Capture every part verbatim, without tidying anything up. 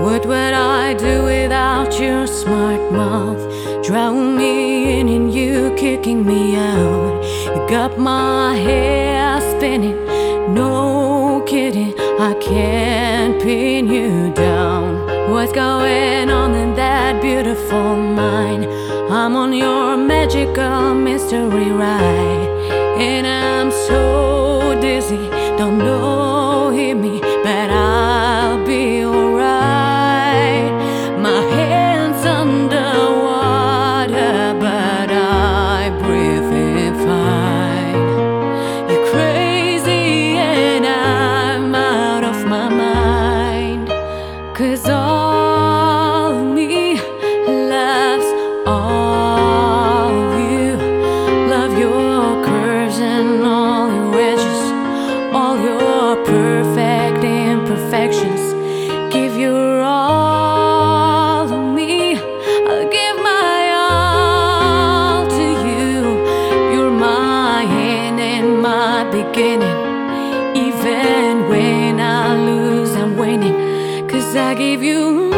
What would I do without your smart mouth? Drown me in and you kicking me out. You got my hair spinning, no kidding, I can't pin you down. What's going on in that beautiful mind? I'm on your magical mystery ride, and I'm so dizzy, don't know hit me, but I'll be alright. My hands underwater, but I breathe in fine. You're crazy and I'm out of my mind, 'cause all of me loves all of you. Love your curves and all your edges, all your perfect imperfections. Give your all to me, I'll give my all to you. You're my end and my beginning. Even when I lose, I'm winning, 'cause I give you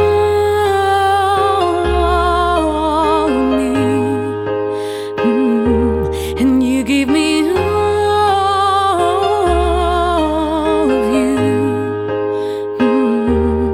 all of me, mm, and you give me all of you. mm.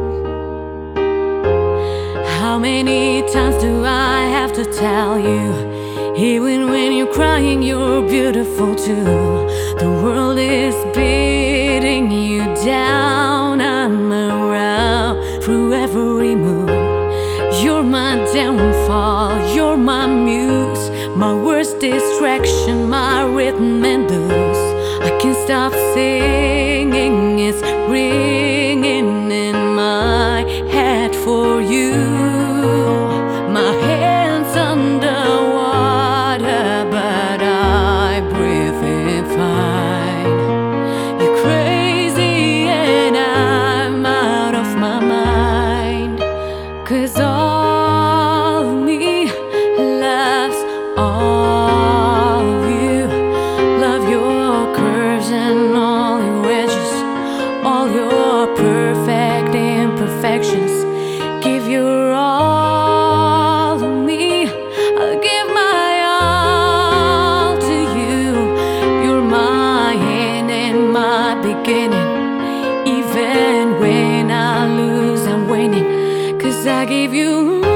How many times do I have to tell you? Even when you're crying, you're beautiful too. The world is beating you down. I'm around through every move. You're my downfall, you're my muse, my worst distraction, my rhythm and blues. I can't stop singing, it's ringing in my head for you. My hands underwater, but I breathe in fine. You're crazy and I'm out of my mind, 'cause all of me loves all of you. Love your curves and all your edges, all your perfect imperfections. Give your all to me, I'll give my all to you. You're my end and my beginning. Even when I lose, I'm winning, 'cause I give you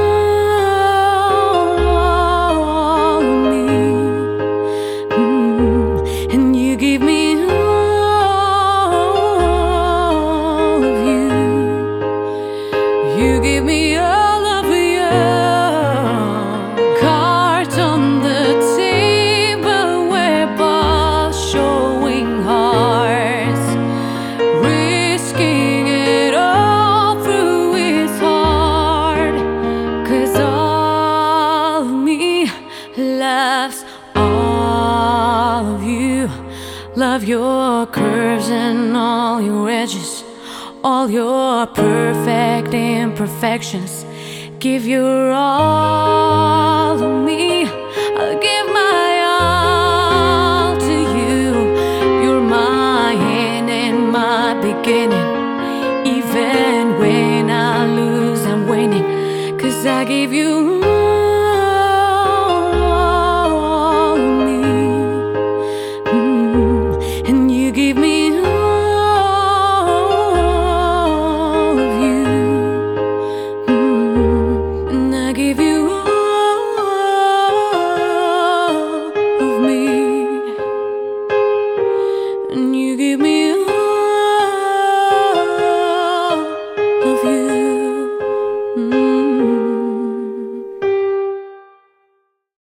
all of me, mm, and you give me all of you. You give me all of you. Cards on the table, we're both showing hearts, risking it all through his heart, 'cause all of me loves all of you. Love your curves and all your edges, all your perfect imperfections. Give your all to me, I'll give my all to you. You're my end and my beginning. Even when I lose, I'm winning, 'cause I give you